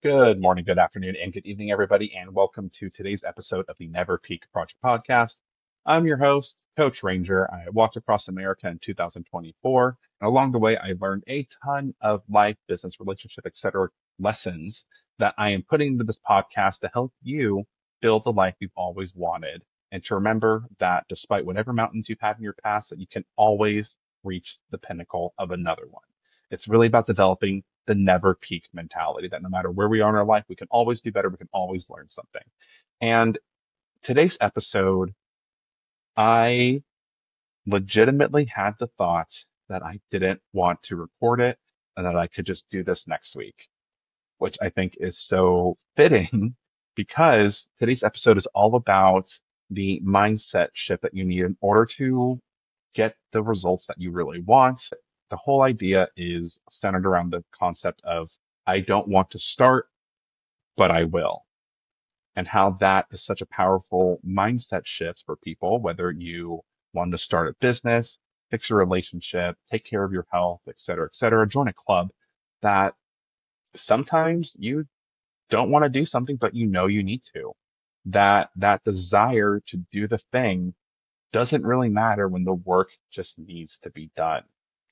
Good morning, good afternoon, and good evening, everybody, and welcome to today's episode of the Never Peak Project Podcast. I'm your host, Coach Ranger. I walked across America in 2024, and along the way, I learned a ton of life, business, relationship, etc. lessons that I am putting into this podcast to help you build the life you've always wanted, and to remember that despite whatever mountains you've had in your past, that you can always reach the pinnacle of another one. It's really about developing the never peak mentality that no matter where we are in our life, we can always do better. We can always learn something. And today's episode, I legitimately had the thought that I didn't want to record it and that I could just do this next week, which I think is so fitting because today's episode is all about the mindset shift that you need in order to get the results that you really want. The whole idea is centered around the concept of I don't want to start, but I will. And how that is such a powerful mindset shift for people, whether you want to start a business, fix your relationship, take care of your health, et cetera, join a club that sometimes you don't want to do something, but you know you need to. That desire to do the thing doesn't really matter when the work just needs to be done.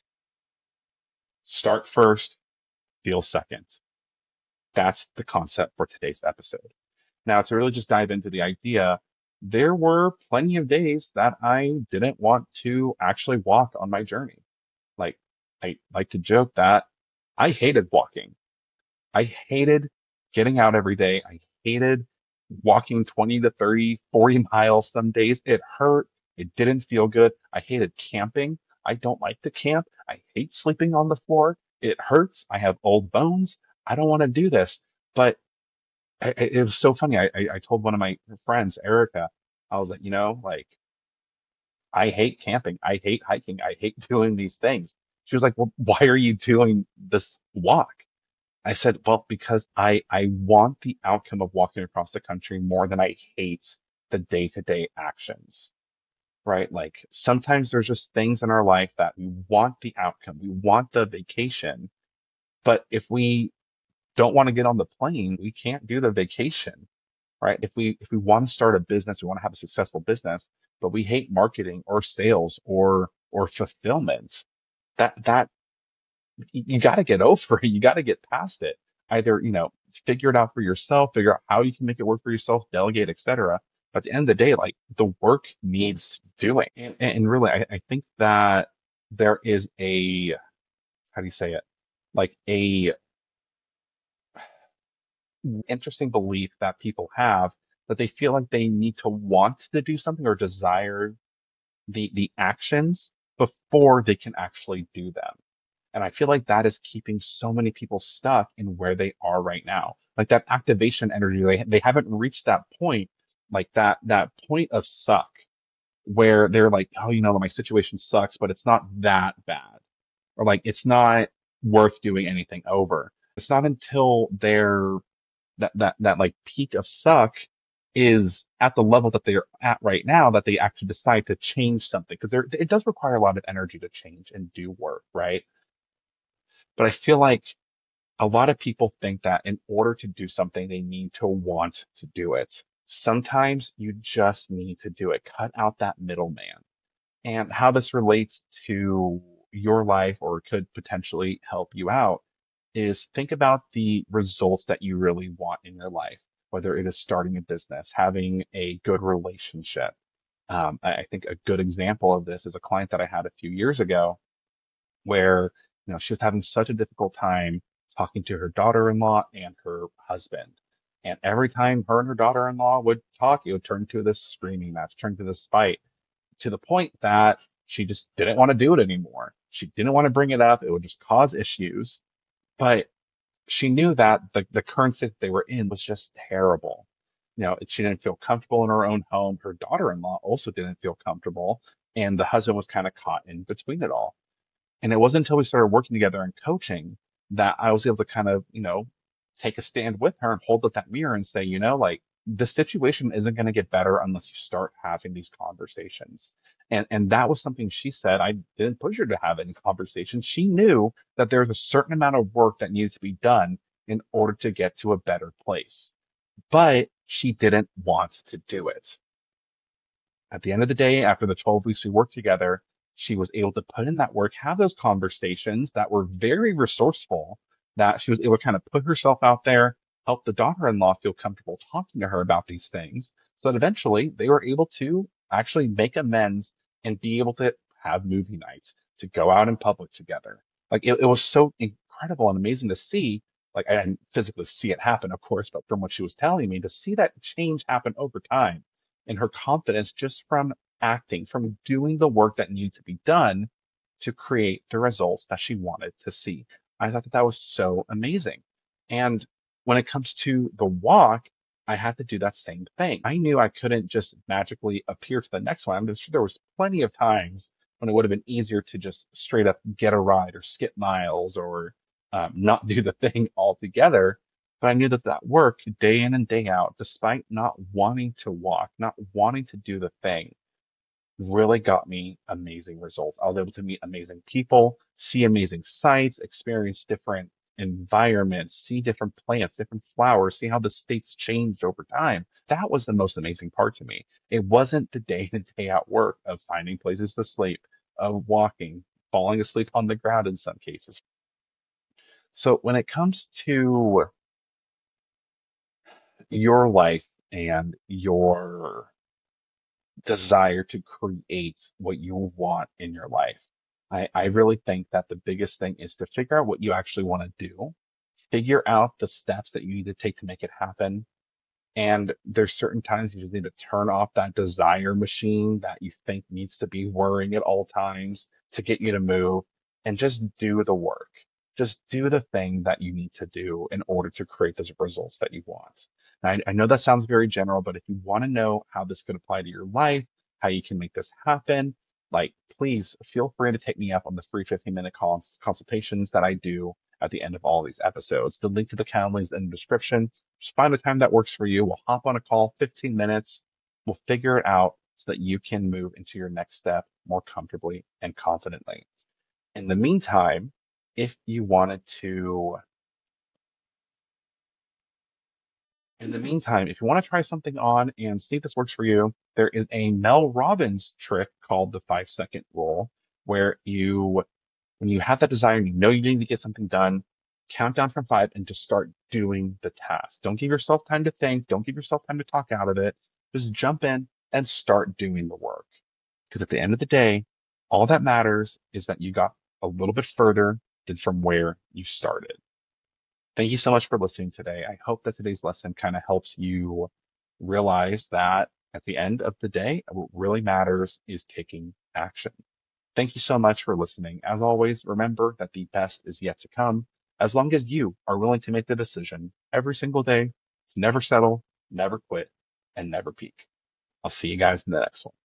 Start first, feel second. That's the concept for today's episode. Now, to really just dive into the idea, there were plenty of days that I didn't want to actually walk on my journey. Like, I like to joke that I hated walking. I hated getting out every day. I hated walking 20 to 30, 40 miles some days. It hurt. It didn't feel good. I hated camping. I don't like to camp. I hate sleeping on the floor. It hurts. I have old bones. I don't want to do this. But it was so funny. I told one of my friends, Erica, I was like, like, I hate camping. I hate hiking. I hate doing these things. She was like, well, why are you doing this walk? I said, well, because I want the outcome of walking across the country more than I hate the day-to-day actions, right? Like sometimes there's just things in our life that we want the outcome. We want the vacation. But if we don't want to get on the plane, we can't do the vacation, right? If we want to start a business, we want to have a successful business, but we hate marketing or sales or fulfillment, that you got to get over it. You got to get past it. Either, figure it out for yourself, figure out how you can make it work for yourself, delegate, etc. But at the end of the day, like the work needs doing. And really, I think that there is how do you say it? Like a interesting belief that people have that they feel like they need to want to do something or desire the actions before they can actually do them. And I feel like that is keeping so many people stuck in where they are right now. Like that activation energy, they haven't reached that point, like that point of suck where they're like, oh, my situation sucks, but it's not that bad. Or like it's not worth doing anything over. It's not until that like peak of suck is at the level that they're at right now that they actually decide to change something because it does require a lot of energy to change and do work, right? But I feel like a lot of people think that in order to do something, they need to want to do it. Sometimes you just need to do it. Cut out that middleman. And how this relates to your life or could potentially help you out is think about the results that you really want in your life, whether it is starting a business, having a good relationship. I think a good example of this is a client that I had a few years ago where she was having such a difficult time talking to her daughter-in-law and her husband. And every time her and her daughter-in-law would talk, it would turn to this screaming match, turn to this fight, to the point that she just didn't want to do it anymore. She didn't want to bring it up. It would just cause issues. But she knew that the current state that they were in was just terrible. She didn't feel comfortable in her own home. Her daughter-in-law also didn't feel comfortable. And the husband was kind of caught in between it all. And it wasn't until we started working together and coaching that I was able to kind of, take a stand with her and hold up that mirror and say, like the situation isn't going to get better unless you start having these conversations. And that was something she said. I didn't push her to have any conversations. She knew that there's a certain amount of work that needed to be done in order to get to a better place. But she didn't want to do it. At the end of the day, after the 12 weeks we worked together, she was able to put in that work, have those conversations that were very resourceful, that she was able to kind of put herself out there, help the daughter-in-law feel comfortable talking to her about these things, so that eventually they were able to actually make amends and be able to have movie nights, to go out in public together. Like it was so incredible and amazing to see. Like I didn't physically see it happen, of course, but from what she was telling me, to see that change happen over time and her confidence just from acting, from doing the work that needed to be done to create the results that she wanted to see. I thought that that was so amazing. And when it comes to the walk, I had to do that same thing. I knew I couldn't just magically appear to the next one. I'm sure there was plenty of times when it would have been easier to just straight up get a ride or skip miles or not do the thing altogether. But I knew that that work day in and day out, despite not wanting to walk, not wanting to do the thing, really got me amazing results. I was able to meet amazing people, see amazing sights, experience different environments, see different plants, different flowers, see how the states changed over time. That was the most amazing part to me. It wasn't the day in and day out work of finding places to sleep, of walking, falling asleep on the ground in some cases. So when it comes to your life and your desire to create what you want in your life. I really think that the biggest thing is to figure out what you actually want to do, figure out the steps that you need to take to make it happen, and there's certain times you just need to turn off that desire machine that you think needs to be whirring at all times to get you to move and just do the work. Just do the thing that you need to do in order to create those results that you want. And I know that sounds very general, but if you want to know how this could apply to your life, how you can make this happen, like please feel free to take me up on the free 15-minute consultations that I do at the end of all these episodes. The link to the Calendly is in the description. Just find a time that works for you. We'll hop on a call, 15 minutes. We'll figure it out so that you can move into your next step more comfortably and confidently. In the meantime, if you wanted to, in the meantime, if you want to try something on and see if this works for you, there is a Mel Robbins trick called the 5 second rule, where when you have that desire and you know you need to get something done, count down from five and just start doing the task. Don't give yourself time to think. Don't give yourself time to talk out of it. Just jump in and start doing the work. Because at the end of the day, all that matters is that you got a little bit further than from where you started. Thank you so much for listening today. I hope that today's lesson kind of helps you realize that at the end of the day, what really matters is taking action. Thank you so much for listening. As always, remember that the best is yet to come as long as you are willing to make the decision every single day to never settle, never quit, and never peak. I'll see you guys in the next one.